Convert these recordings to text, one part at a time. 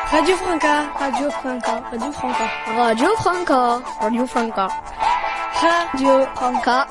Radio Franca. Radio Franca. Radio Franca. Radio Franca. Radio Franca. Radio Franca.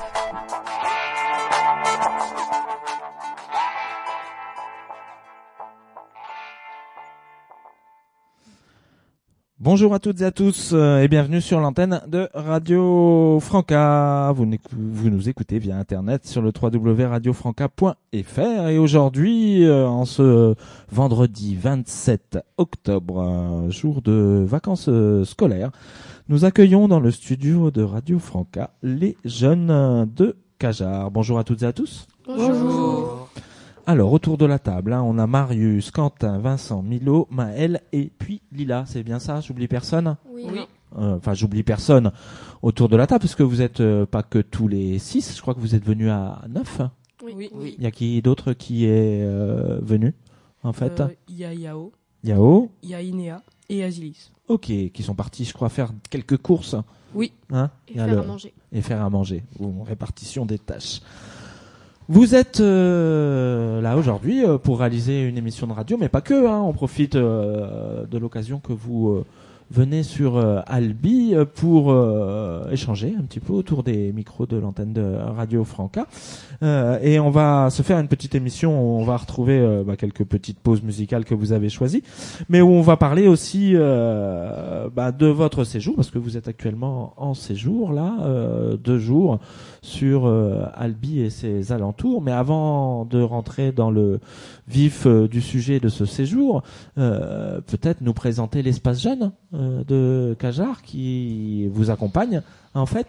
Bonjour à toutes et à tous et bienvenue sur l'antenne de Radio Franca. Vous nous écoutez via internet sur le www.radiofranca.fr et aujourd'hui, en ce vendredi 27 octobre, jour de vacances scolaires, nous accueillons dans le studio de Radio Franca les jeunes de Cajar. Bonjour à toutes et à tous. Bonjour. Alors, autour de la table, on a Marius, Quentin, Vincent, Milo, Maël et puis Lila. C'est bien ça? J'oublie personne? Oui. J'oublie personne autour de la table parce que vous êtes pas que tous les 6. Je crois que vous êtes venus à 9. Oui. Il y a qui d'autre qui est venu, en fait? Il y a Yao, Yao. il y a Inéa et Azilis. Ok, qui sont partis, je crois, faire quelques courses. Oui. Hein? Et faire à manger. Et faire à manger. Ou répartition des tâches. Vous êtes là aujourd'hui pour réaliser une émission de radio, mais pas que. On profite de l'occasion que vous venez sur Albi pour échanger un petit peu autour des micros de l'antenne de Radio Franca. Et on va se faire une petite émission où on va retrouver quelques petites pauses musicales que vous avez choisies, mais où on va parler aussi de votre séjour, parce que vous êtes actuellement en séjour là, 2 jours sur Albi et ses alentours. Mais avant de rentrer dans le vif du sujet de ce séjour, peut-être nous présenter l'espace jeune de Cajar qui vous accompagne en fait.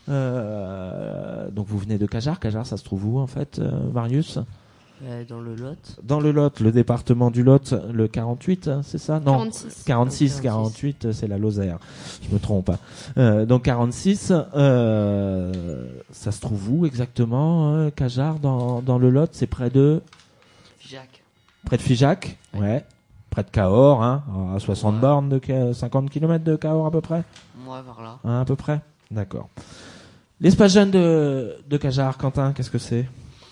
Donc vous venez de Cajar. Cajar, ça se trouve où en fait, Marius? Dans le Lot. Dans le Lot, le département du Lot, le 48, c'est ça? Non, 46. 48, c'est la Lozère. Je me trompe. Donc 46, ça se trouve où exactement, Cajar, dans le Lot? C'est près de Figeac. Près de Figeac, ouais. Près de Cahors, à 60 bornes de 50 km de Cahors à peu près. Moi, vers là. À peu près. D'accord. L'espace jeune de Cajar, Quentin, qu'est-ce que c'est?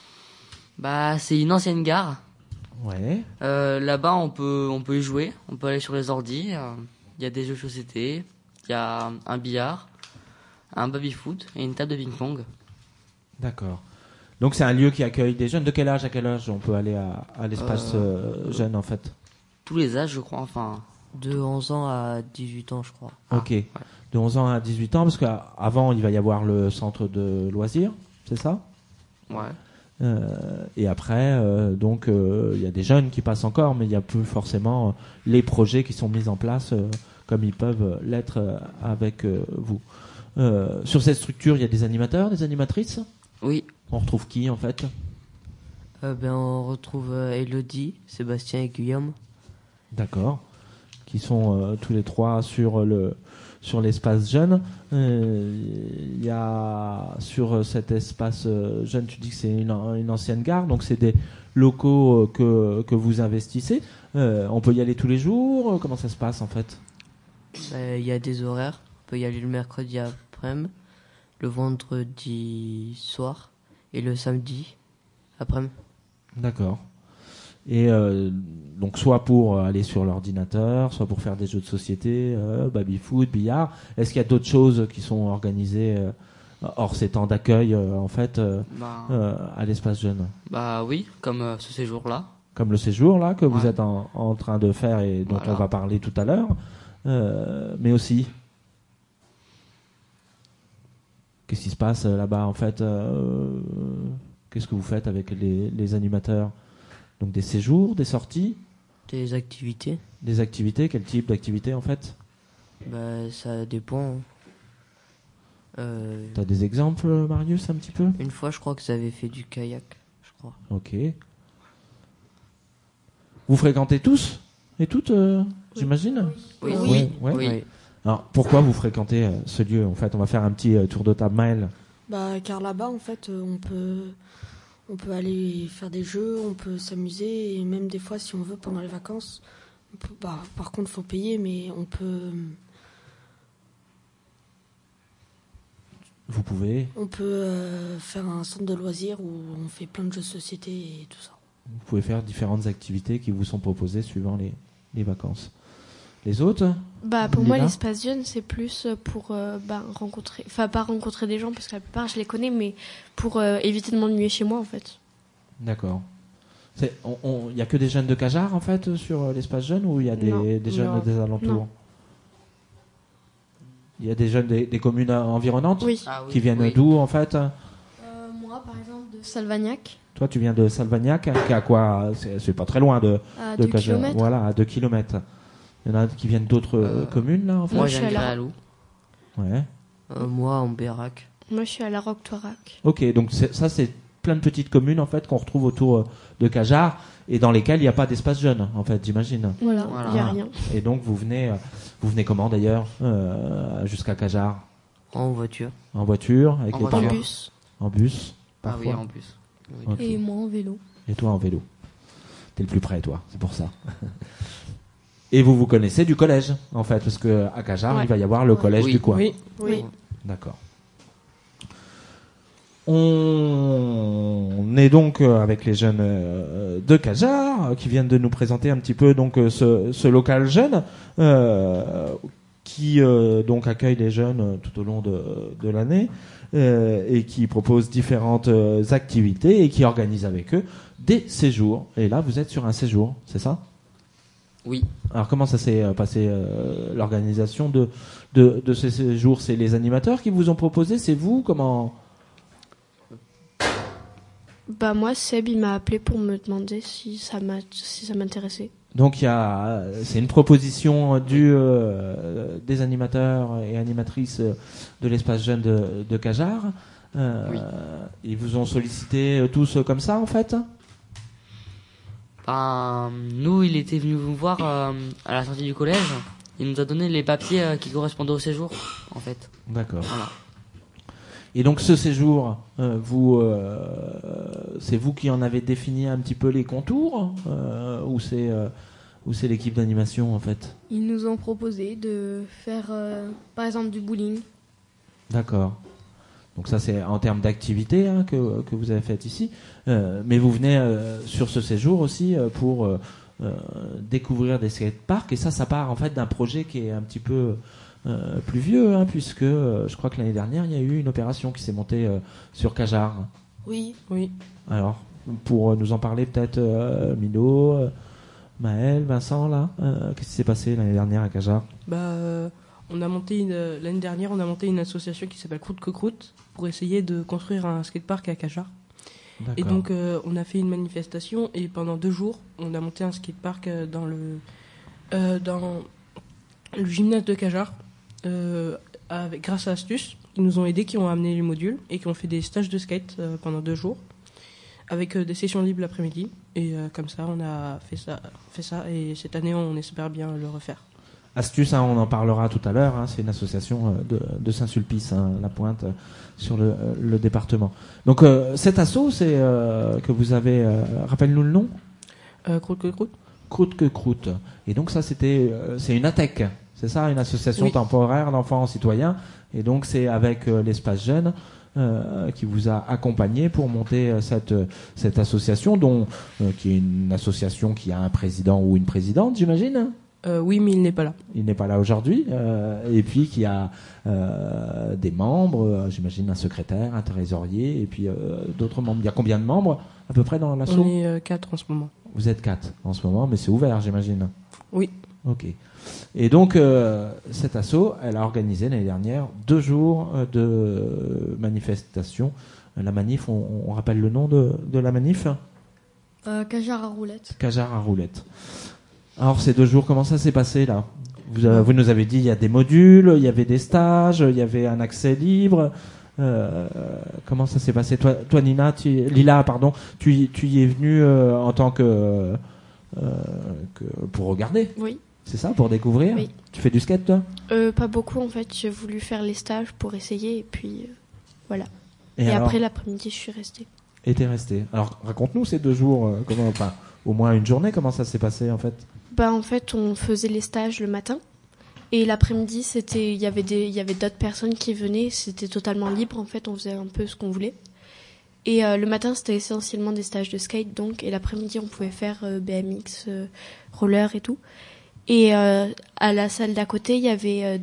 C'est une ancienne gare. Ouais. Là-bas, on peut y jouer. On peut aller sur les ordis. Il y a des jeux de société. Il y a un billard, un baby-foot et une table de ping-pong. D'accord. Donc c'est un lieu qui accueille des jeunes. De quel âge à quel âge on peut aller à l'espace jeune en fait? Tous les âges, je crois. Enfin, De 11 ans à 18 ans, je crois. Ok. Ouais. De 11 ans à 18 ans, parce qu'avant il va y avoir le centre de loisirs, c'est ça? ouais. Et après, donc il y a des jeunes qui passent encore, mais il n'y a plus forcément les projets qui sont mis en place comme ils peuvent l'être avec vous. Sur cette structure, il y a des animateurs, des animatrices? Oui. On retrouve qui en fait? On retrouve Elodie, Sébastien et Guillaume. D'accord. Qui sont tous les trois sur l'espace jeune. Il y a sur cet espace jeune, tu dis que c'est une ancienne gare, donc c'est des locaux que vous investissez. On peut y aller tous les jours? Comment ça se passe en fait? Il y a des horaires. On peut y aller le mercredi après-midi, le vendredi soir et le samedi après-midi. D'accord. Et donc soit pour aller sur l'ordinateur, soit pour faire des jeux de société, baby-foot, billard. Est-ce qu'il y a d'autres choses qui sont organisées hors ces temps d'accueil en fait à l'espace jeune? Oui, comme ce séjour-là. Comme le séjour là que vous Ouais. êtes en train de faire et dont Voilà. on va parler tout à l'heure, mais aussi qu'est-ce qui se passe là-bas en fait? Qu'est-ce que vous faites avec les animateurs? Donc des séjours, des sorties, Des activités, des activités. Quel type d'activité en fait? ça dépend. T'as des exemples, Marius, un petit peu? Une fois, je crois que ça avait fait du kayak, je crois. Ok. Vous fréquentez tous et toutes, j'imagine? Oui. Oui. Ouais. Oui. Alors pourquoi vous fréquentez ce lieu en fait? On va faire un petit tour de table, Maël. Car là-bas, en fait, on peut aller faire des jeux, on peut s'amuser, et même des fois, si on veut, pendant les vacances, on peut, par contre, faut payer, mais on peut... Vous pouvez. On peut faire un centre de loisirs où on fait plein de jeux de société et tout ça. Vous pouvez faire différentes activités qui vous sont proposées suivant les vacances. Les autres? Bah, pour moi, Lila l'espace jeune, c'est plus pour rencontrer... Enfin, pas rencontrer des gens, parce que la plupart, je les connais, mais pour éviter de m'ennuyer chez moi, en fait. D'accord. Il y a que des jeunes de Cajar, en fait, sur l'espace jeune, ou il y a Non. des jeunes Non. des alentours? Non. Il y a des jeunes des communes environnantes Oui. Ah oui, qui viennent oui. d'où, en fait? Moi, par exemple, de Salvagnac, Toi, tu viens de Salvagnac, qui est à quoi? C'est pas très loin de à de 2 Cajar. km. Voilà, à 2 kilomètres. Il y en a qui viennent d'autres communes, là, en fait? Moi, je je suis viens à de la- Gralou. Ouais. Moi, en Bérac. Moi, je suis à la Roque-Toirac. Ok, donc ça, c'est plein de petites communes, en fait, qu'on retrouve autour de Cajar, et dans lesquelles il n'y a pas d'espace jeune, en fait, j'imagine. Voilà, Voilà. il n'y a rien. Et donc, vous venez comment, d'ailleurs, jusqu'à Cajar? En voiture. En voiture, avec En les voiture. En parents? bus. En bus, Ah parfois. oui, en plus. Oui. Ok. Et moi en vélo. Et toi en vélo. T'es le plus près, toi, c'est pour ça. Et vous vous connaissez du collège, en fait, parce que à Cajar, Ouais. il va y avoir le collège Oui. du coin. Oui. Oui. D'accord. On est donc avec les jeunes de Cajar qui viennent de nous présenter un petit peu donc ce local jeune qui donc accueille les jeunes tout au long de l'année et qui propose différentes activités et qui organise avec eux des séjours. Et là, vous êtes sur un séjour, c'est ça? Oui. Alors comment ça s'est passé l'organisation de ces séjours? C'est les animateurs qui vous ont proposé? C'est vous? Comment? Bah, moi, Seb, il m'a appelé pour me demander si ça m'intéressait. Donc c'est une proposition des animateurs et animatrices de l'espace jeune de Cajar. Oui. Ils vous ont sollicité tous comme ça, en fait? Ben, nous, il était venu nous voir à la sortie du collège. Il nous a donné les papiers qui correspondaient au séjour, en fait. D'accord. Voilà. Et donc ce séjour, c'est vous qui en avez défini un petit peu les contours ou c'est l'équipe d'animation, en fait? Ils nous ont proposé de faire, par exemple, du bowling. D'accord. Donc ça, c'est en termes d'activité que vous avez fait ici. Mais vous venez sur ce séjour aussi pour découvrir des skateparks. Et ça part en fait d'un projet qui est un petit peu plus vieux, puisque je crois que l'année dernière, il y a eu une opération qui s'est montée sur Cajar. Oui. Oui. Alors, pour nous en parler peut-être Milo, Maël, Vincent, là, qu'est-ce qui s'est passé l'année dernière à Cajar? On a monté l'année dernière, on a monté une association qui s'appelle Croûte que Croûte pour essayer de construire un skatepark à Cajar. Et D'accord. donc, on a fait une manifestation et pendant 2 jours, on a monté un skatepark dans le gymnase de Cajar grâce à Astuce. Ils nous ont aidés, qui ont amené les modules et qui ont fait des stages de skate pendant 2 jours avec des sessions libres l'après-midi. Et comme ça, on a fait ça. Et cette année, on espère bien le refaire. Astuce, on en parlera tout à l'heure. C'est une association de Saint-Sulpice, la Pointe, sur le département. Donc cet asso, c'est que vous avez. Rappelle-nous le nom. Croûte que Croûte. Croûte que Croûte. Et donc ça, c'est une ATEC. C'est ça, une association Oui. temporaire d'enfants citoyens. Et donc c'est avec l'espace jeune qui vous a accompagné pour monter cette association, qui est une association qui a un président ou une présidente, j'imagine. Oui, mais il n'est pas là. Il n'est pas là aujourd'hui. Et puis qui a des membres, j'imagine un secrétaire, un trésorier, et puis d'autres membres. Il y a combien de membres à peu près dans l'asso? On est 4 en ce moment. Vous êtes 4 en ce moment, mais c'est ouvert, j'imagine. Oui. Ok. Et donc, cette asso, elle a organisé l'année dernière 2 jours de manifestation. La manif, on rappelle le nom de la manif? Cajar à roulette. Cajar à roulette. Alors, ces 2 jours, comment ça s'est passé là? Vous nous avez dit il y a des modules, il y avait des stages, il y avait un accès libre. Comment ça s'est passé? Toi Nina, Lila, pardon, tu y es venue en tant que pour regarder? Oui. C'est ça, pour découvrir? Oui. Tu fais du skate, toi? Pas beaucoup, en fait. J'ai voulu faire les stages pour essayer, et puis voilà. Et alors, après l'après-midi, je suis restée. et t'es resté. Alors, raconte-nous ces 2 jours, au moins une journée, comment ça s'est passé en fait? Bah, en fait, on faisait les stages le matin. Et l'après-midi, il y avait d'autres personnes qui venaient. C'était totalement libre, en fait. On faisait un peu ce qu'on voulait. Et le matin, c'était essentiellement des stages de skate, donc. Et l'après-midi, on pouvait faire BMX, roller et tout. Et à la salle d'à côté, il y avait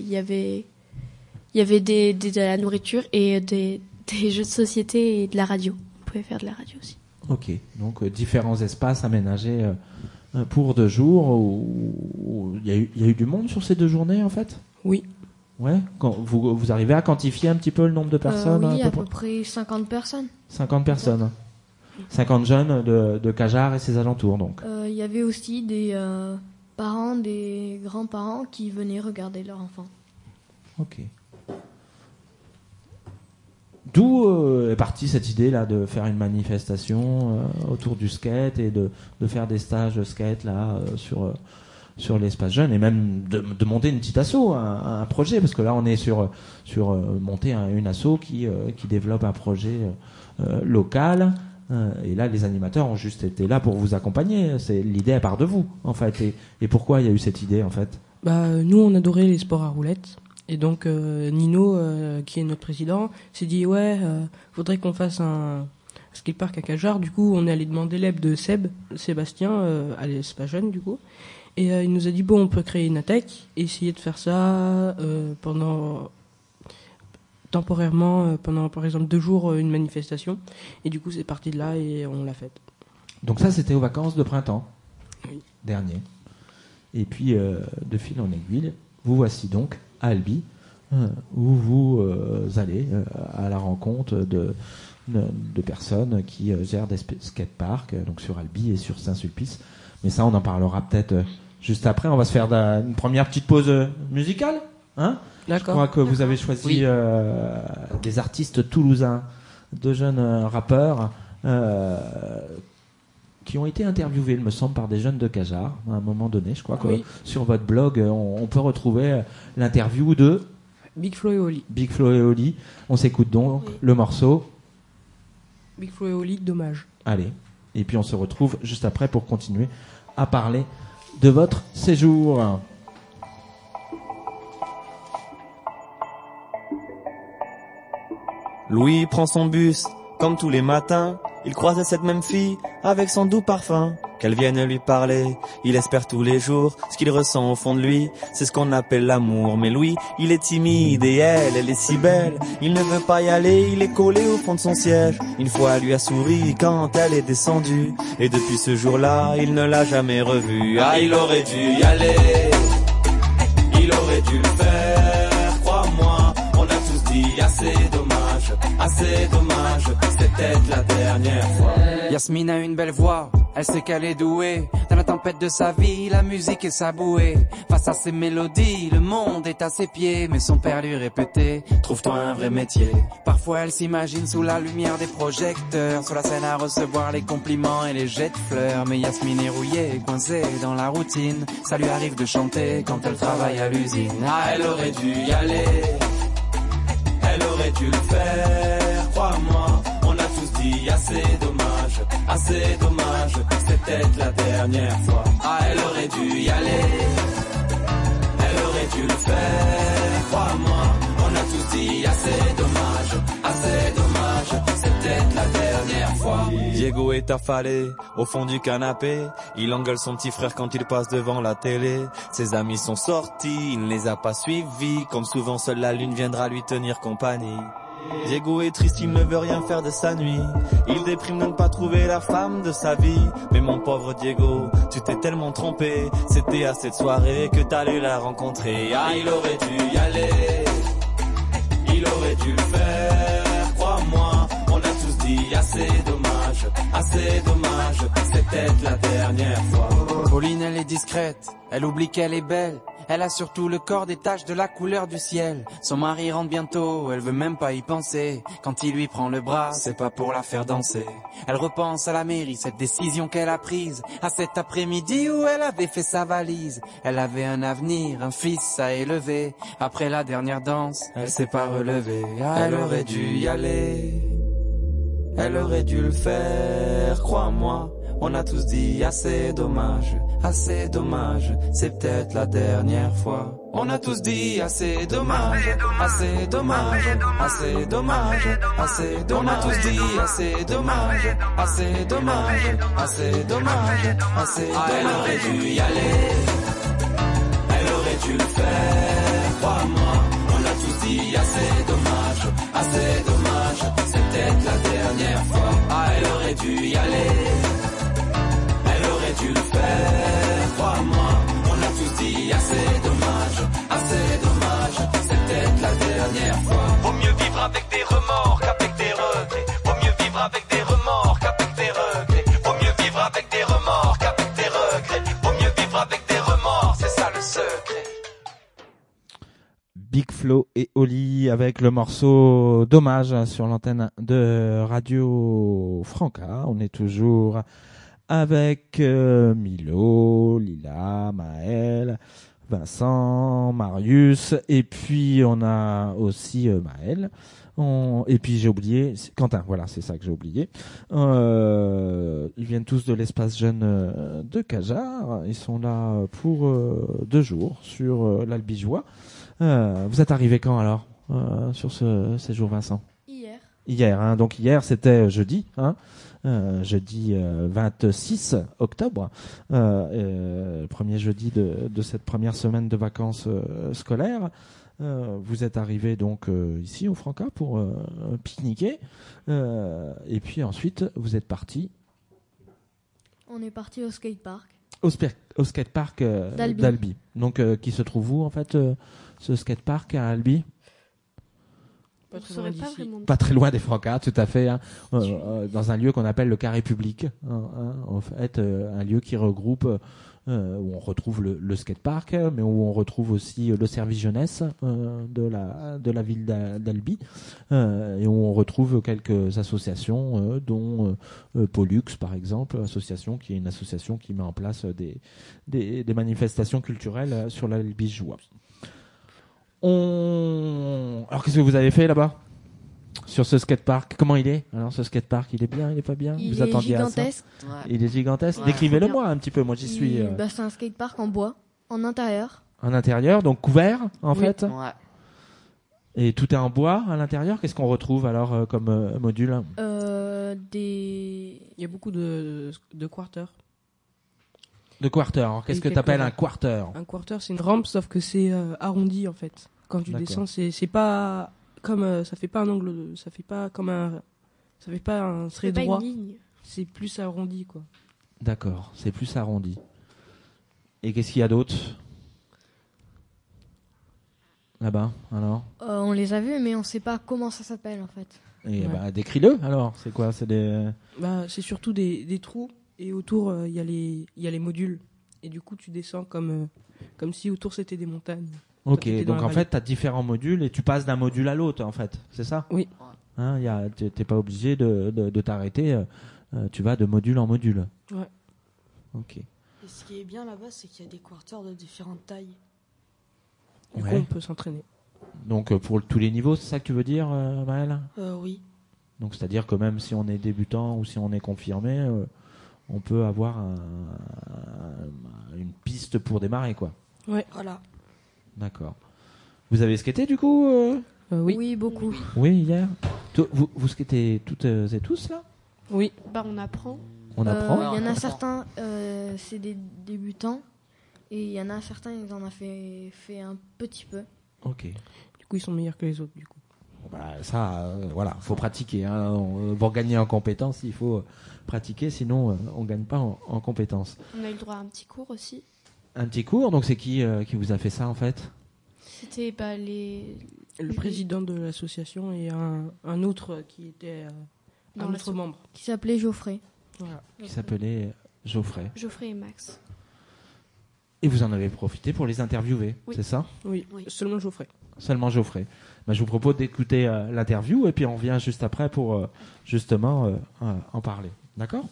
de la nourriture et des jeux de société et de la radio. On pouvait faire de la radio aussi. Ok, donc différents espaces aménagés pour 2 jours. Où il y a eu du monde sur ces 2 journées en fait. Oui. Ouais. Quand vous arrivez à quantifier un petit peu le nombre de personnes? Oui, à peu près 50 personnes. 50 personnes. 50 jeunes de Cajar et ses alentours donc. Il y avait aussi des parents, des grands-parents qui venaient regarder leur enfant. Ok. D'où est partie cette idée là de faire une manifestation autour du skate et de faire des stages de skate là sur l'espace jeune et même de monter une petite asso, un projet, parce que là on est sur monter une asso qui développe un projet local. Et là, les animateurs ont juste été là pour vous accompagner. L'idée, elle part de vous, en fait. Et pourquoi il y a eu cette idée, en fait? Nous, on adorait les sports à roulettes. Et donc, Nino, qui est notre président, s'est dit, faudrait qu'on fasse un skatepark à Cajar. Du coup, on est allé demander l'aide de Sébastien, à l'espace jeune, du coup. Et il nous a dit, on peut créer une attaque, essayer de faire ça temporairement, pendant par exemple 2 jours, une manifestation. Et du coup, c'est parti de là et on l'a faite. Donc ça, c'était aux vacances de printemps dernier. Et puis, de fil en aiguille, vous voici donc à Albi, où vous allez à la rencontre de personnes qui gèrent des skateparks, donc sur Albi et sur Saint-Sulpice. Mais ça, on en parlera peut-être juste après. On va se faire une première petite pause musicale, hein? D'accord. Je crois que vous avez choisi des artistes toulousains, 2 jeunes rappeurs qui ont été interviewés, il me semble, par des jeunes de Cajar à un moment donné. Je crois que sur votre blog, on peut retrouver l'interview de Big Flo et Oli. Big Flo et Oli. On s'écoute donc le morceau Big Flo et Oli, dommage. Allez, et puis on se retrouve juste après pour continuer à parler de votre séjour. Louis prend son bus, comme tous les matins. Il croise cette même fille, avec son doux parfum. Qu'elle vienne lui parler, il espère tous les jours. Ce qu'il ressent au fond de lui, c'est ce qu'on appelle l'amour. Mais Louis, il est timide et elle est si belle. Il ne veut pas y aller, il est collé au fond de son siège. Une fois, elle lui a souri quand elle est descendue. Et depuis ce jour-là, il ne l'a jamais revue. Ah, il aurait dû y aller, il aurait dû le faire, crois-moi. On a tous dit assez dommage, c'est peut-être la dernière fois. Yasmine a une belle voix, elle sait qu'elle est douée. Dans la tempête de sa vie, la musique est sa bouée. Face à ses mélodies, le monde est à ses pieds. Mais son père lui répétait, trouve-toi un vrai métier. Parfois elle s'imagine sous la lumière des projecteurs, sur la scène à recevoir les compliments et les jets de fleurs. Mais Yasmine est rouillée, coincée dans la routine. Ça lui arrive de chanter quand elle travaille à l'usine. Ah, elle aurait dû y aller, elle aurait dû le faire, crois-moi. On a tous dit assez dommage, c'est peut-être la dernière fois. Ah, elle aurait dû y aller, elle aurait dû le faire, crois-moi. On a tous dit assez dommage, c'est peut-être la dernière fois. Diego est affalé au fond du canapé. Il engueule son petit frère quand il passe devant la télé. Ses amis sont sortis, il ne les a pas suivis. Comme souvent, seule la lune viendra lui tenir compagnie. Diego est triste, il ne veut rien faire de sa nuit. Il déprime de ne pas trouver la femme de sa vie. Mais mon pauvre Diego, tu t'es tellement trompé. C'était à cette soirée que t'allais la rencontrer. Ah, il aurait dû y aller, il aurait dû le faire, crois-moi. On a tous dit assez dommage, c'est peut-être la dernière fois. Pauline, elle est discrète, elle oublie qu'elle est belle. Elle a surtout le corps des taches de la couleur du ciel. Son mari rentre bientôt, elle veut même pas y penser. Quand il lui prend le bras, c'est pas pour la faire danser. Elle repense à la mairie, cette décision qu'elle a prise. À cet après-midi où elle avait fait sa valise. Elle avait un avenir, un fils à élever. Après la dernière danse, elle s'est pas relevée. Ah, elle aurait dû y aller, elle aurait dû le faire, crois-moi. On a tous dit assez dommage, c'est peut-être la dernière fois. On a tous dit assez dommage. On a tous dit assez dommage. Ah, elle aurait dû y aller, dû le faire, crois-moi. On a tous dit assez dommage, c'est peut-être la dernière fois. Ah, elle aurait dû y aller, elle aurait dû le faire, crois-moi. On a tous dit assez dommage, c'est peut-être la dernière fois. Vaut mieux vivre avec des remords qu'avec des regrets. Vaut mieux vivre avec des remords qu'avec des regrets. Vaut mieux vivre avec des remords qu'avec des regrets. Vaut mieux vivre avec des remords, c'est ça le secret. Big Flo et Oli avec le morceau Dommage sur l'antenne de Radio Franca. On est toujours avec Milo, Lila, Maël, Vincent, Marius, et puis on a aussi Maël. Et puis j'ai oublié Quentin, voilà, c'est ça que j'ai oublié. Ils viennent tous de l'espace jeune de Cajar. Ils sont là pour 2 jours sur l'Albigeois. Vous êtes arrivé quand alors sur ce séjour, Vincent? Hier, hein, donc hier c'était jeudi, hein, jeudi 26 octobre, premier jeudi de cette première semaine de vacances scolaires. Vous êtes arrivé donc ici au Franca pour pique-niquer, et puis ensuite vous êtes parti. On est parti au skatepark. Au skatepark d'Albi. Donc qui se trouve où en fait ce skatepark à Albi? Pas très loin des Francas, tout à fait, hein, dans un lieu qu'on appelle le Carré Public, en fait, un lieu qui regroupe où on retrouve le skatepark, mais où on retrouve aussi le service jeunesse de la ville d'Albi, et où on retrouve quelques associations, dont Pollux par exemple, qui est une association qui met en place des manifestations culturelles sur l'Albigeois. Alors qu'est-ce que vous avez fait là-bas sur ce skatepark? Comment il est? Alors ce skatepark, il est bien, il est pas bien? Il est gigantesque. Il est gigantesque. Ouais. Décrivez-le moi un petit peu. Moi j'y suis. C'est un skatepark en bois, en intérieur. En intérieur, donc couvert en fait. Ouais. Et tout est en bois à l'intérieur. Qu'est-ce qu'on retrouve alors comme module? Il y a beaucoup de quarters. De quarter. Alors qu'est-ce que t'appelles un quarter? Un quarter, c'est une rampe, sauf que c'est arrondi en fait. Quand tu descends, c'est pas comme ça fait pas un angle, ça fait pas un trait droit. C'est plus arrondi quoi. D'accord, c'est plus arrondi. Et qu'est-ce qu'il y a d'autre là-bas alors? On les a vus, mais on sait pas comment ça s'appelle en fait. Et décris-le alors. C'est quoi? C'est c'est surtout des trous. Et autour, il y a les modules. Et du coup, tu descends comme si autour, c'était des montagnes. Ok, donc en fait, tu as différents modules et tu passes d'un module à l'autre, en fait. C'est ça? Oui. Hein, t'es pas obligé de t'arrêter. Tu vas de module en module. Ouais. Ok. Et ce qui est bien là-bas, c'est qu'il y a des quarters de différentes tailles. Du coup, on peut s'entraîner. Donc, pour tous les niveaux, c'est ça que tu veux dire, Maëlle? Oui. Donc, c'est-à-dire que même si on est débutant ou si on est confirmé... on peut avoir une piste pour démarrer, quoi. Ouais, voilà. D'accord. Vous avez skaté, du coup Oui. Oui, beaucoup. Oui, hier. Vous skatez toutes et tous, là? Oui. On apprend. On apprend. Il y en a certains, c'est des débutants. Et il y en a certains, ils en ont fait un petit peu. Ok. Du coup, ils sont meilleurs que les autres, du coup. Voilà, faut pratiquer. Hein. Pour gagner en compétences, il faut pratiquer, sinon on gagne pas en compétences. On a eu le droit à un petit cours aussi. Un petit cours, donc c'est qui vous a fait ça en fait? C'était le président de l'association et un autre qui était un autre membre. Qui s'appelait Geoffrey. Voilà. Qui s'appelait Geoffrey. Geoffrey et Max. Et vous en avez profité pour les interviewer, c'est ça? Oui, seulement Geoffrey. Seulement Geoffrey. Je vous propose d'écouter l'interview et puis on revient juste après pour justement en parler. D'accord?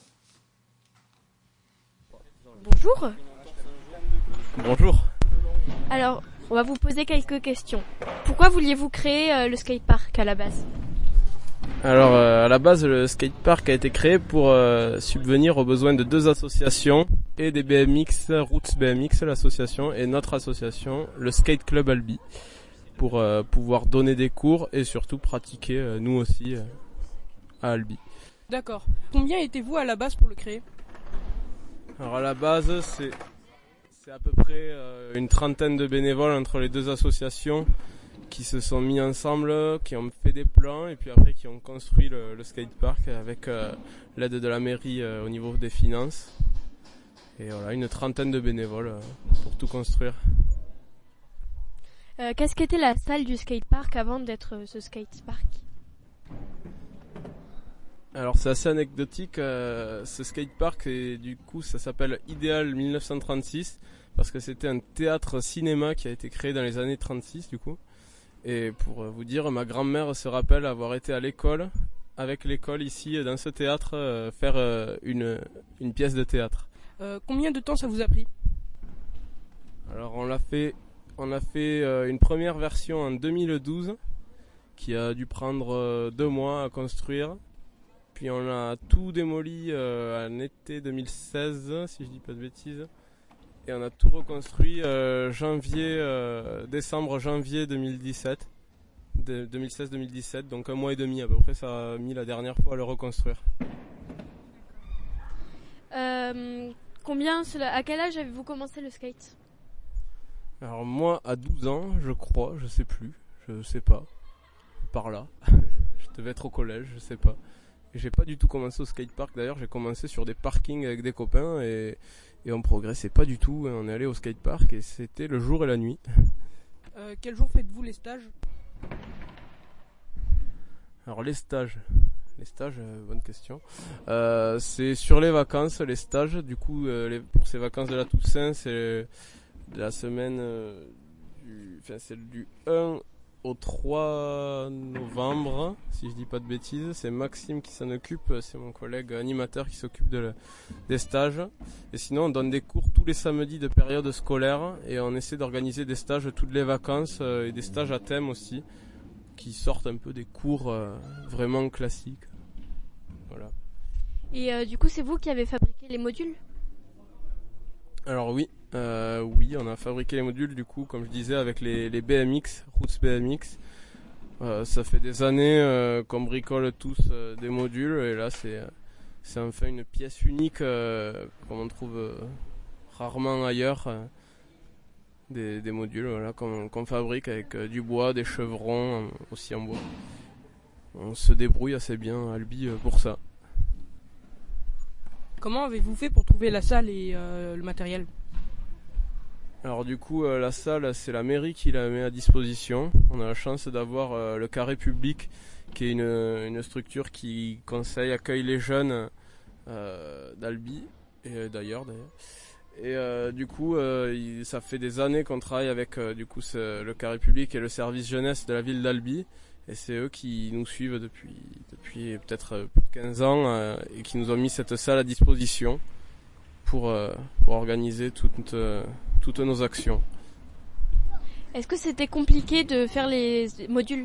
Bonjour. Bonjour. Alors, on va vous poser quelques questions. Pourquoi vouliez-vous créer le skatepark à la base? Alors, à la base, le skatepark a été créé pour subvenir aux besoins de 2 associations et des BMX, Roots BMX, l'association, et notre association, le Skate Club Albi, pour pouvoir donner des cours et surtout pratiquer, nous aussi, à Albi. D'accord. Combien étiez-vous à la base pour le créer? Alors, à la base, C'est à peu près une trentaine de bénévoles entre les deux associations qui se sont mis ensemble, qui ont fait des plans et puis après qui ont construit le skatepark avec l'aide de la mairie au niveau des finances. Et voilà, une trentaine de bénévoles pour tout construire. Qu'est-ce qu'était la salle du skatepark avant d'être ce skatepark? Alors c'est assez anecdotique, ce skatepark, et du coup ça s'appelle Idéal 1936 parce que c'était un théâtre-cinéma qui a été créé dans les années 36 du coup. Et pour vous dire, ma grand-mère se rappelle avoir été à l'école, avec l'école ici dans ce théâtre, faire une pièce de théâtre. Combien de temps ça vous a pris? Alors on a fait une première version en 2012 qui a dû prendre 2 mois à construire. Puis on a tout démoli en été 2016, si je dis pas de bêtises. Et on a tout reconstruit décembre-janvier 2017. 2016-2017, donc 1 mois et demi à peu près, ça a mis la dernière fois à le reconstruire. À quel âge avez-vous commencé le skate? Alors moi à 12 ans, je crois, je sais plus, je sais pas. Par là. Je devais être au collège, je sais pas. Et j'ai pas du tout commencé au skatepark d'ailleurs, j'ai commencé sur des parkings avec des copains et on progressait pas du tout. On est allé au skatepark et c'était le jour et la nuit. Quel jour faites-vous les stages? Alors les stages, bonne question. C'est sur les vacances, les stages. Du coup, pour ces vacances de la Toussaint, c'est la semaine celle du 1 au 3 novembre, si je dis pas de bêtises. C'est Maxime qui s'en occupe, c'est mon collègue animateur qui s'occupe des stages. Et sinon on donne des cours tous les samedis de période scolaire et on essaie d'organiser des stages toutes les vacances et des stages à thème aussi qui sortent un peu des cours vraiment classiques. Voilà. Et du coup c'est vous qui avez fabriqué les modules? Alors oui, on a fabriqué les modules du coup, comme je disais, avec les BMX, Roots BMX. Ça fait des années qu'on bricole tous des modules et là c'est enfin une pièce unique qu'on trouve rarement ailleurs. Des modules voilà, qu'on fabrique avec du bois, des chevrons aussi en bois. On se débrouille assez bien à Albi pour ça. Comment avez-vous fait pour trouver la salle et le matériel? Alors du coup la salle c'est la mairie qui la met à disposition. On a la chance d'avoir le Carré Public qui est une structure qui accueille les jeunes d'Albi et d'ailleurs. Et du coup ça fait des années qu'on travaille avec le Carré Public et le service jeunesse de la ville d'Albi. Et c'est eux qui nous suivent depuis peut-être plus de 15 ans et qui nous ont mis cette salle à disposition pour organiser toutes nos actions. Est-ce que c'était compliqué de faire les modules?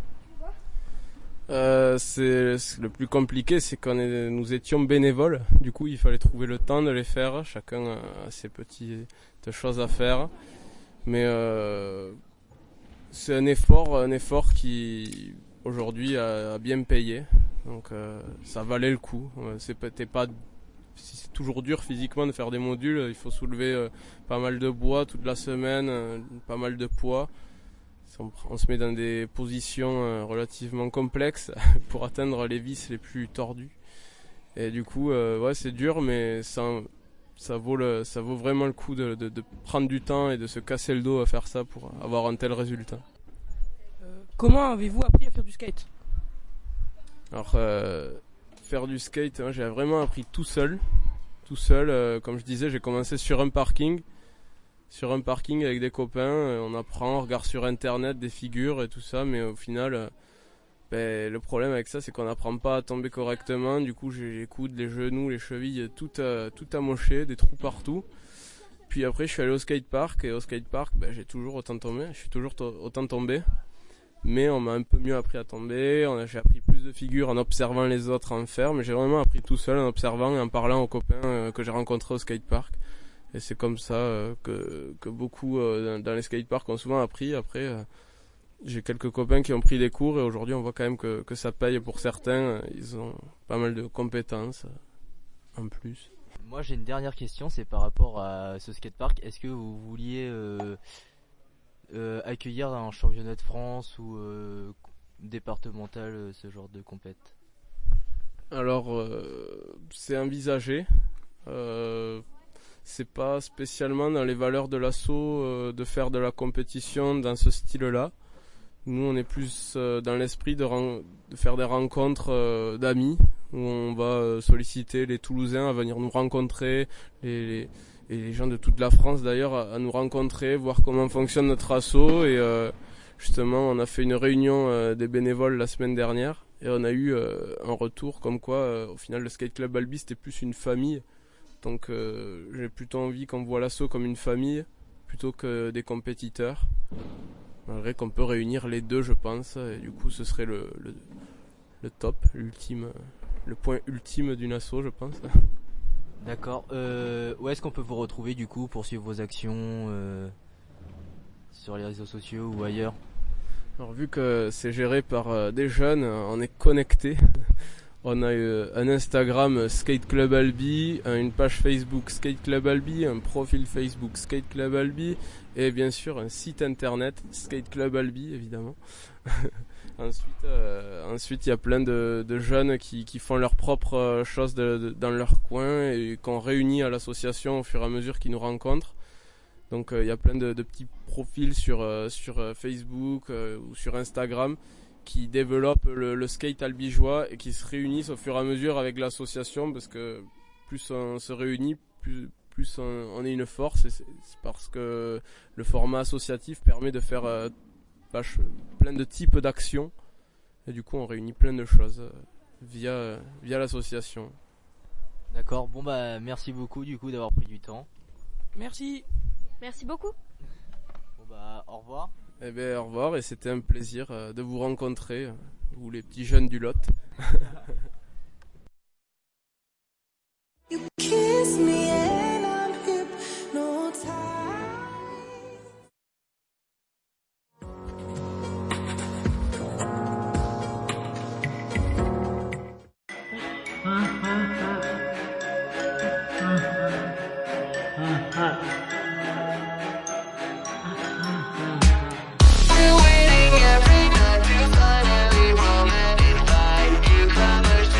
Le plus compliqué, c'est nous étions bénévoles. Du coup, il fallait trouver le temps de les faire. Chacun a ses petites choses à faire. Mais c'est un effort qui aujourd'hui a bien payé. Donc ça valait le coup. C'est toujours dur physiquement de faire des modules. Il faut soulever pas mal de bois toute la semaine, pas mal de poids. On se met dans des positions relativement complexes pour atteindre les vis les plus tordues. Et du coup, c'est dur, mais ça vaut vraiment le coup de prendre du temps et de se casser le dos à faire ça pour avoir un tel résultat. Comment avez-vous appris à faire du skate? Alors, faire du skate, j'ai vraiment appris tout seul. Comme je disais, j'ai commencé sur un parking avec des copains. On apprend, on regarde sur internet des figures et tout ça, mais au final, le problème avec ça, c'est qu'on n'apprend pas à tomber correctement. Du coup, j'ai les coudes, les genoux, les chevilles, tout amoché, des trous partout. Puis après, je suis allé au skatepark et au skatepark, j'ai toujours autant tombé. Je suis toujours autant tombé. Mais on m'a un peu mieux appris à tomber, j'ai appris plus de figures en observant les autres en faire, mais j'ai vraiment appris tout seul en observant et en parlant aux copains que j'ai rencontrés au skatepark. Et c'est comme ça que beaucoup dans les skateparks ont souvent appris. Après, j'ai quelques copains qui ont pris des cours et aujourd'hui on voit quand même que ça paye pour certains. Ils ont pas mal de compétences en plus. Moi j'ai une dernière question, c'est par rapport à ce skatepark. Est-ce que vous vouliez accueillir un championnat de France ou départemental, ce genre de compète? Alors c'est envisagé. C'est pas spécialement dans les valeurs de l'asso de faire de la compétition dans ce style-là. Nous, on est plus dans l'esprit de faire des rencontres d'amis, où on va solliciter les Toulousains à venir nous rencontrer, et les gens de toute la France d'ailleurs à nous rencontrer, voir comment fonctionne notre asso. Et justement, on a fait une réunion des bénévoles la semaine dernière, et on a eu un retour comme quoi, au final, le Skate Club Albi, c'était plus une famille. Donc j'ai plutôt envie qu'on voit l'asso comme une famille plutôt que des compétiteurs. Malgré qu'on peut réunir les deux, je pense, et du coup ce serait le top, l'ultime, le point ultime d'une asso, je pense. D'accord. Où est-ce qu'on peut vous retrouver du coup pour suivre vos actions sur les réseaux sociaux ou ailleurs? Alors vu que c'est géré par des jeunes, on est connecté. On a un Instagram Skate Club Albi, une page Facebook Skate Club Albi, un profil Facebook Skate Club Albi et bien sûr un site internet Skate Club Albi évidemment. Ensuite il y a plein de jeunes qui font leurs propres choses dans leur coin et qu'on réunit à l'association au fur et à mesure qu'ils nous rencontrent. Donc il y a plein de petits profils sur Facebook ou sur Instagram qui développent le skate albigeois et qui se réunissent au fur et à mesure avec l'association, parce que plus on se réunit, plus on est une force, et c'est parce que le format associatif permet de faire plein de types d'actions, et du coup on réunit plein de choses via l'association. D'accord, bon bah merci beaucoup du coup d'avoir pris du temps. Merci. Merci beaucoup. Bon bah au revoir. Eh bien, au revoir, et c'était un plaisir de vous rencontrer, vous les petits jeunes du Lot. You kiss me and I'm hypnotized. We're waiting every night to finally romantic find. You promised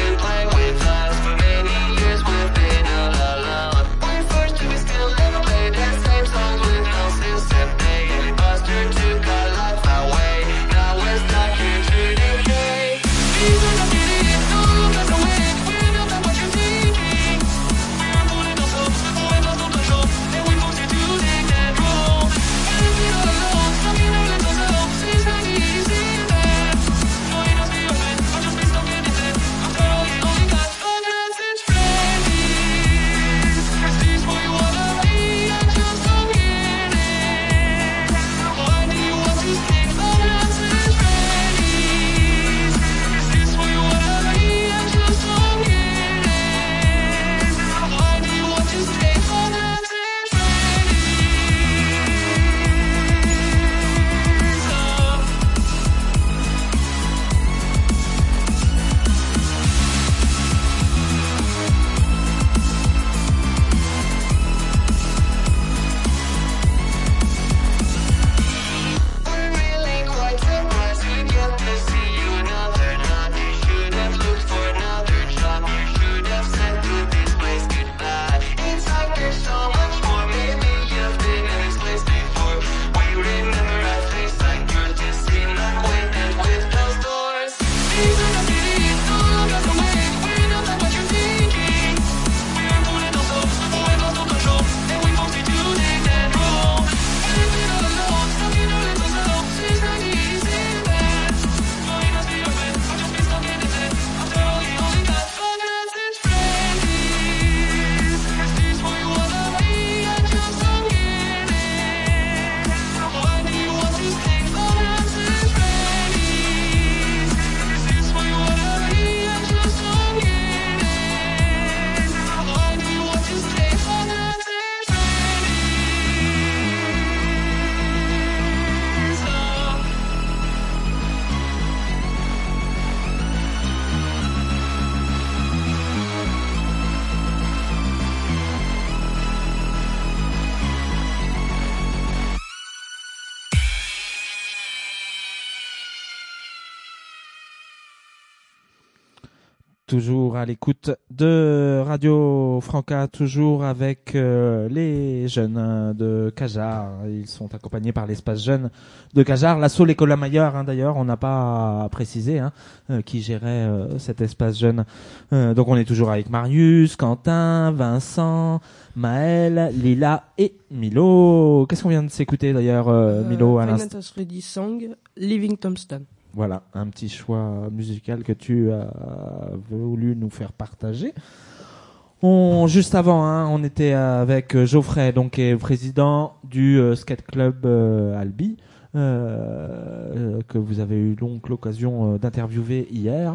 Toujours à l'écoute de Radio Franca, toujours avec les jeunes de Cajar. Ils sont accompagnés par l'espace jeune de Cajar. L'asso l'école Maillard, d'ailleurs, on n'a pas précisé qui gérait cet espace jeune. Donc on est toujours avec Marius, Quentin, Vincent, Maël, Lila et Milo. Qu'est-ce qu'on vient de s'écouter d'ailleurs, Milo, à l'instant? Final Freddy Song, Living Tombstone. Voilà, un petit choix musical que tu as voulu nous faire partager. Juste avant, on était avec Geoffrey, donc qui est président du skate club Albi, que vous avez eu donc l'occasion d'interviewer hier.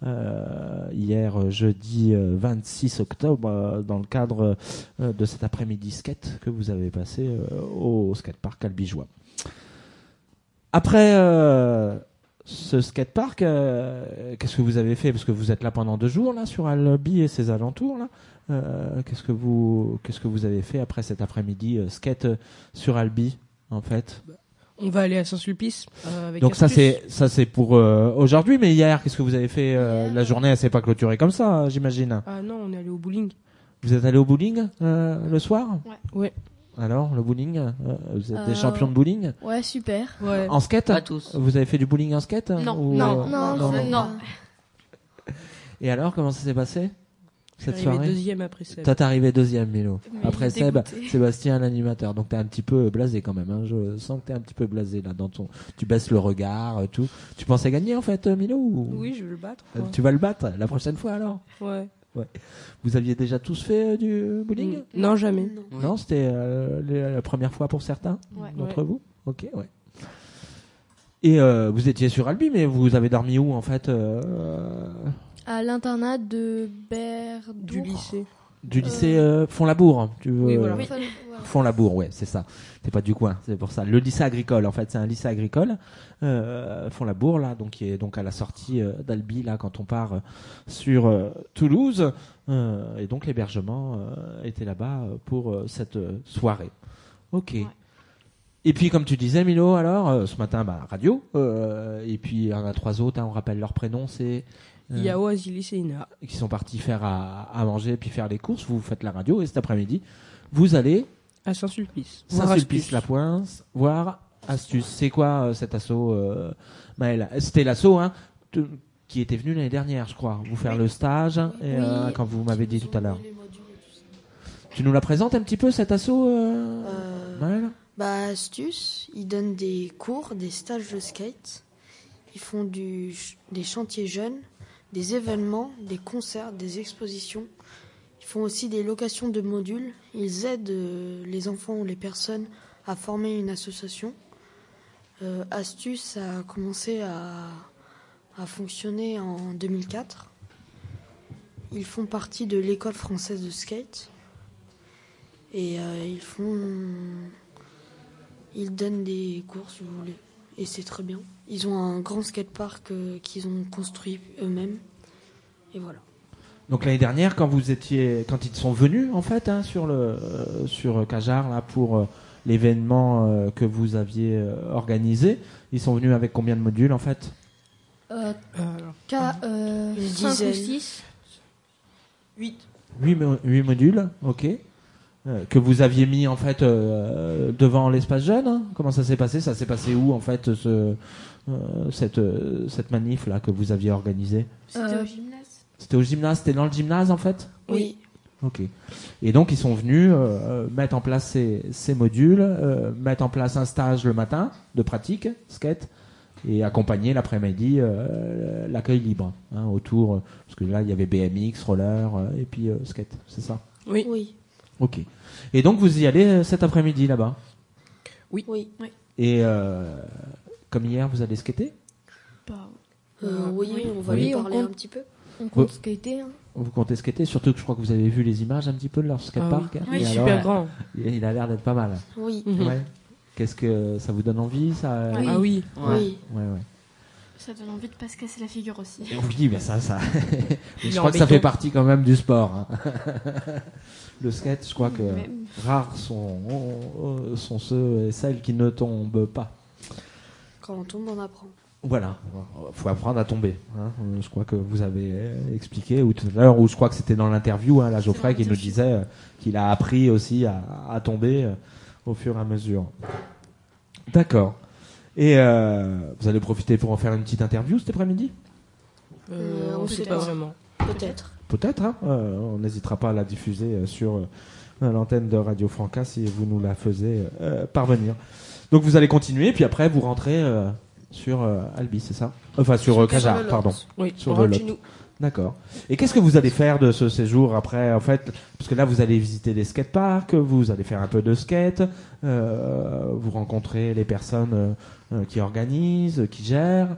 Jeudi 26 octobre, dans le cadre de cet après-midi skate que vous avez passé au skatepark albigeois. Après ce skatepark, qu'est-ce que vous avez fait? Parce que vous êtes là pendant 2 jours là sur Albi et ses alentours là. Qu'est-ce que vous avez fait après cet après-midi skate sur Albi en fait? On va aller à Saint-Sulpice. Avec donc Astuce. ça c'est pour aujourd'hui, mais hier qu'est-ce que vous avez fait? La journée elle s'est pas clôturée comme ça, j'imagine. Ah non, on est allé au bowling. Vous êtes allé au bowling le soir? Ouais. Alors, le bowling, vous êtes des champions de bowling? Ouais, super. Ouais. En skate? Pas tous. Vous avez fait du bowling en skate? Non. Ou, Non. Et alors, comment ça s'est passé cette Je suis arrivé soirée? deuxième après Seb. Toi, t'es arrivé deuxième, Milo. Mais Après il est Seb, dégoûté. Sébastien, l'animateur. Donc, t'es un petit peu blasé quand même. Je sens que t'es un petit peu blasé là. Tu baisses le regard, tout. Tu pensais gagner en fait, Milo? Oui, je vais le battre. quoi. Tu vas le battre la prochaine fois alors? Ouais. Vous aviez déjà tous fait du bowling? Non, jamais. Non, c'était la première fois pour certains d'entre vous? Ok, ouais. Et vous étiez sur Albi, mais vous avez dormi où en fait? À l'internat de Berdour. Du lycée. Du lycée Font-Labour. Oui, voilà. Font-Labour, ouais, c'est ça. T'es pas du coin, c'est pour ça. Le lycée agricole, en fait, c'est un lycée agricole. Font-Labour, là, donc qui est donc à la sortie d'Albi, là, quand on part sur Toulouse. Et donc l'hébergement était là-bas pour cette soirée. Ok. Ouais. Et puis, comme tu disais, Milo, alors, ce matin, radio. Et puis, il y en a 3 autres, on rappelle leurs prénoms, c'est... Yao, Azilis et Ina. Qui sont partis faire à manger, puis faire les courses. Vous faites la radio, et cet après-midi, vous allez... À Saint-Sulpice. Saint-Sulpice-la-Pointe, voir Astuce. C'est quoi cet assaut, Maëlle? C'était l'assaut qui était venu l'année dernière, je crois, vous faire le stage, et, quand vous m'avez dit tout à l'heure. Tu nous la présentes un petit peu, cet assaut, Maëlle? Astuce, ils donnent des cours, des stages de skate. Ils font des chantiers jeunes, des événements, des concerts, des expositions. Ils font aussi des locations de modules. Ils aident les enfants ou les personnes à former une association. Astuce a commencé à fonctionner en 2004. Ils font partie de l'école française de skate. Et ils donnent des cours, si vous voulez. Et c'est très bien. Ils ont un grand skatepark qu'ils ont construit eux-mêmes. Et voilà. Donc l'année dernière, quand ils sont venus en fait sur Cajar là pour l'événement que vous aviez organisé, ils sont venus avec combien de modules en fait? 5 ou 6. 8 modules, ok. Que vous aviez mis en fait devant l'espace jeune. Comment ça s'est passé? Ça s'est passé où en fait cette manif là que vous aviez organisée? C'était au gymnase. C'était au gymnase, c'était dans le gymnase en fait? Oui. Ok. Et donc ils sont venus mettre en place ces modules, mettre en place un stage le matin de pratique, skate, et accompagner l'après-midi l'accueil libre autour, parce que là il y avait BMX, roller et puis skate, c'est ça? Oui. Ok. Et donc vous y allez cet après-midi là-bas? Oui. Et comme hier, vous allez skater? Oui, on va y parler un petit peu. On compte skater. Vous comptez skater, surtout que je crois que vous avez vu les images un petit peu de leur skatepark. Oui, et super grand. Il a l'air d'être pas mal. Oui. Ouais. Qu'est-ce que ça vous donne envie ça? Oui. Ah oui. Oui. Ouais. Ça donne envie de pas se casser la figure aussi. Oui, mais ça. Mais je crois que ça fait partie quand même du sport. Le skate, je crois que rares sont ceux et celles qui ne tombent pas. Quand on tombe, on apprend. Voilà, faut apprendre à tomber. Hein. Je crois que vous avez expliqué ou tout à l'heure, ou je crois que c'était dans l'interview, là, Geoffrey qui nous disait qu'il a appris aussi à tomber au fur et à mesure. D'accord. Et vous allez profiter pour en faire une petite interview cet après-midi ? On ne sait pas vraiment. Peut-être, hein. On n'hésitera pas à la diffuser sur l'antenne de Radio Franca si vous nous la faisiez parvenir. Donc vous allez continuer, puis après vous rentrez sur Albi, c'est ça ? Enfin sur Cajar, pardon. Oui, sur le Lot. D'accord. Et qu'est-ce que vous allez faire de ce séjour après, en fait, parce que là vous allez visiter des skateparks, vous allez faire un peu de skate, vous rencontrez les personnes qui organisent, qui gèrent.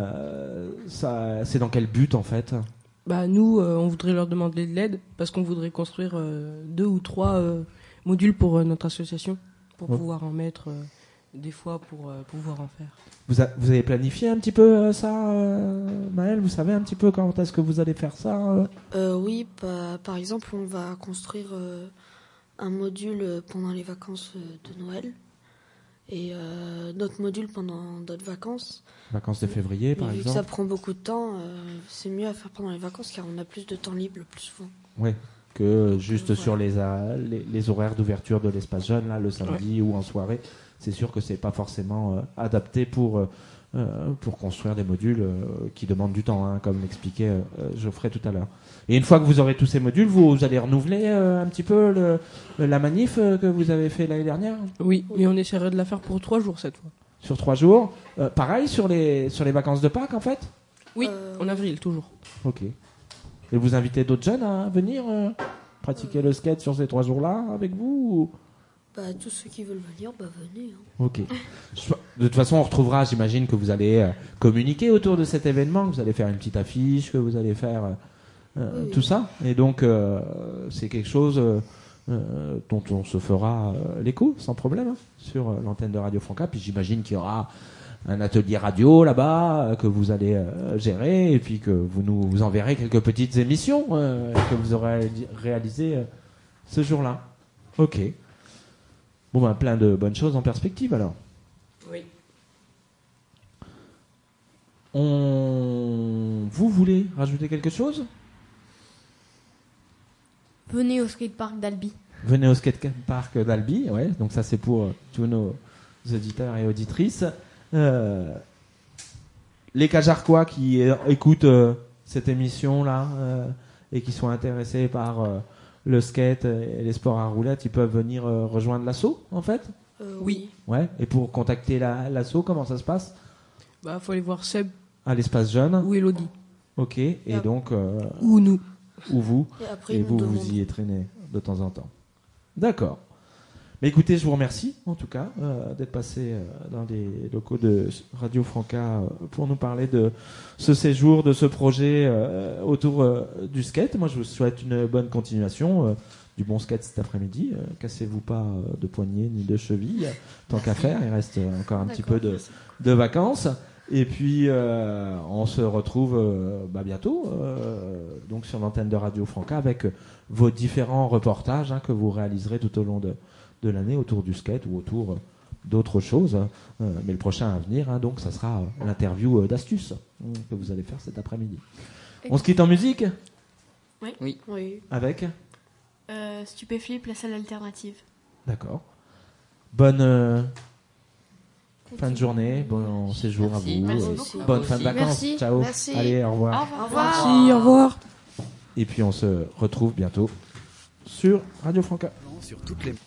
Ça, c'est dans quel but en fait ? Bah nous, on voudrait leur demander de l'aide parce qu'on voudrait construire 2 ou 3 modules pour notre association pour pouvoir en mettre des fois pour pouvoir en faire. Vous avez planifié un petit peu ça, Maëlle ? Vous savez un petit peu quand est-ce que vous allez faire ça ? Oui, par exemple, on va construire un module pendant les vacances de Noël et d'autres modules pendant d'autres vacances. Vacances de février, par vu exemple. que ça prend beaucoup de temps, c'est mieux à faire pendant les vacances car on a plus de temps libre le plus souvent. Oui, que juste sur les horaires d'ouverture de l'espace jeune, là, le samedi ou en soirée. C'est sûr que c'est pas forcément adapté pour construire des modules qui demandent du temps, hein, comme l'expliquait Geoffrey tout à l'heure. Et une fois que vous aurez tous ces modules, vous allez renouveler un petit peu la manif que vous avez fait l'année dernière ? Oui, mais on essaierait de la faire pour 3 jours cette fois. Sur 3 jours. Pareil sur les vacances de Pâques, en fait ? Oui, en avril, toujours. Ok. Et vous invitez d'autres jeunes à venir pratiquer le skate sur ces 3 jours-là avec vous ou... Tous ceux qui veulent venir, venez. Hein. Ok. De toute façon, on retrouvera, j'imagine que vous allez communiquer autour de cet événement, que vous allez faire une petite affiche, que vous allez faire tout ça. Et donc, c'est quelque chose dont on se fera l'écho, sans problème, hein, sur l'antenne de Radio Franca. Puis j'imagine qu'il y aura un atelier radio là-bas que vous allez gérer, et puis que vous nous enverrez quelques petites émissions que vous aurez réalisées ce jour-là. Ok. Bon, plein de bonnes choses en perspective, alors. Oui. Vous voulez rajouter quelque chose ? Venez au skatepark d'Albi. Venez au skatepark d'Albi, ouais. Donc ça, c'est pour tous nos auditeurs et auditrices. Les Cajarquois qui écoutent cette émission-là et qui sont intéressés par... le skate et les sports à roulettes, ils peuvent venir rejoindre l'asso, en fait ? Oui. Ouais. Et pour contacter l'asso, comment ça se passe ? Faut aller voir Seb. À l'espace jeune. Ou Elodie. Ok. Et donc. Ou nous. Ou vous. Et vous y traînez de temps en temps. D'accord. Mais écoutez, je vous remercie, en tout cas, d'être passé dans les locaux de Radio Franca pour nous parler de ce séjour, de ce projet autour du skate. Moi, je vous souhaite une bonne continuation, du bon skate cet après-midi. Cassez-vous pas de poignets ni de chevilles, tant qu'à faire. Il reste encore un petit peu de vacances. Et puis, on se retrouve bientôt donc sur l'antenne de Radio Franca avec vos différents reportages que vous réaliserez tout au long de l'année autour du skate ou autour d'autres choses. Mais le prochain à venir, donc, ça sera l'interview d'Astuce que vous allez faire cet après-midi. On se quitte en musique ? Oui. Avec Stupéflip, la salle alternative. D'accord. Bonne fin de journée, bon séjour à vous. Bonne fin de vacances. Merci. Ciao. Merci. Allez, au revoir. Au revoir. Merci, au revoir. Et puis on se retrouve bientôt sur Radio Franca. Sur toutes les...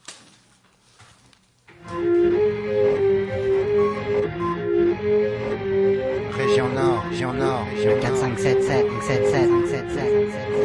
Région Nord, région 4, 5, 7, 7, 7, 7, 7, 7, 7.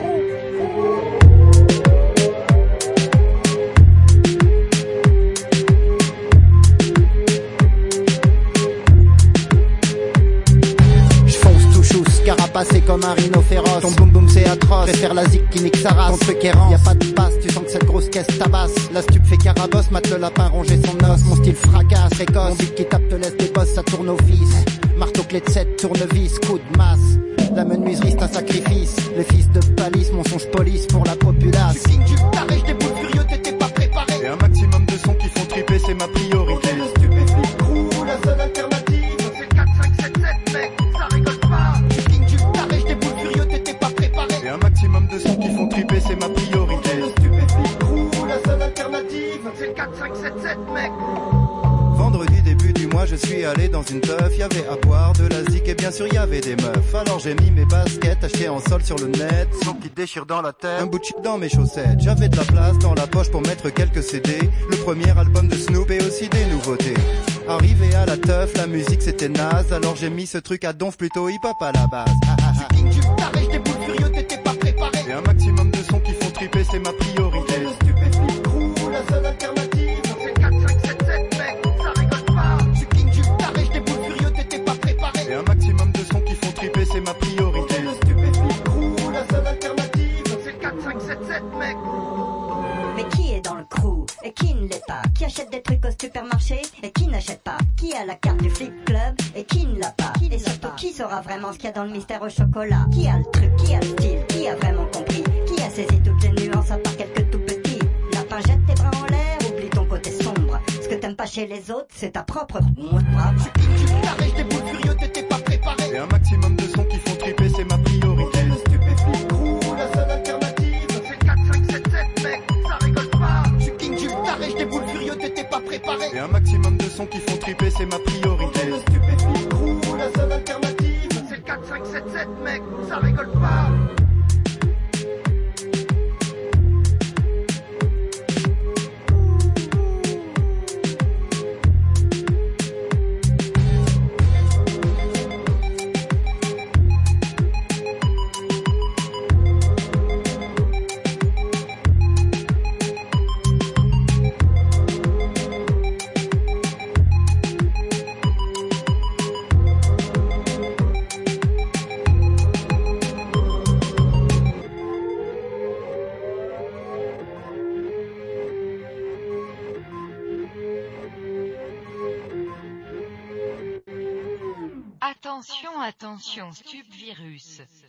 Carapacé comme un rhino féroce. Ton boum boum c'est atroce. Préfère la zik qui nique sa race. Ton truc errant, y'a pas de passe. Tu sens que cette grosse caisse tabasse. La stup fait carabosse, mate le lapin ronger son os. Mon style fracasse, précoce. Mon beat qui tape te laisse des bosses, ça tourne au fils. Marteau clé de 7, tournevis, coup de masse. La menuiserie c'est un sacrifice. Les fils de palisse, mensonge police pour la populace. Tu taré, je déboule furieux, t'étais pas préparé. Et un maximum de sons qui font triper, c'est ma priorité. On est le stupéflip crew, la seule alternative. C'est 4, 5, 7, triper, c'est ma priorité. Le stupéfique crew, la seule alternative, c'est le 4-5-7-7, mec. Vendredi début du mois je suis allé dans une teuf, y'avait à boire de la zik et bien sûr y'avait des meufs. Alors j'ai mis mes baskets achetées en sol sur le net, son qui déchire dans la tête, un bout de chip dans mes chaussettes. J'avais de la place dans la poche pour mettre quelques CD, le premier album de Snoop et aussi des nouveautés. Arrivé à la teuf, la musique c'était naze, alors j'ai mis ce truc à donf plutôt hip-hop à la base. Tu king, tu taré, j'étais boule furieux, t'étais pas préparé. Et un maximum de sons qui font triper, c'est ma priorité. Le stupéfique crew, la seule alternative, c'est 4-5-7-7, mec, ça rigole pas. Tu king, tu taré, j'étais boule furieux, t'étais pas préparé. Et un maximum de sons qui font triper, c'est ma priorité. Le stupéfique crew, la seule alternative, c'est 4-5-7-7, mec. Mais qui est dans le crew et qui ne l'est pas? Qui achète des trucs au supermarché et qui n'achète pas? Qui a la carte du flip club et qui ne l'a pas? Et surtout qui saura vraiment ce qu'il y a dans le mystère au chocolat? Qui a le truc, qui a le style, qui a vraiment compris? Qui a saisi toutes les nuances à part quelques tout petits? Lapin, jette tes bras en l'air, oublie ton côté sombre. Ce que t'aimes pas chez les autres, c'est ta propre mot de bras. Tu t'arrêtes, j'étais boule furieux, t'étais pas préparé. Et un maximum de sons qui font triper, c'est ma priorité. Le stupéfique crew, la seule alternative, c'est 4-5-7-7, mec, ça rigole pas. Tu king, tu t'arrêtes, j'étais boule furieux, t'étais pas préparé. Et un maximum de sons qui font triper, c'est ma priorité. Le stupéfique crew, la seule alternative, c'est 4-5-7-7, mec, ça rigole pas. Attention, attention, Stupvirus.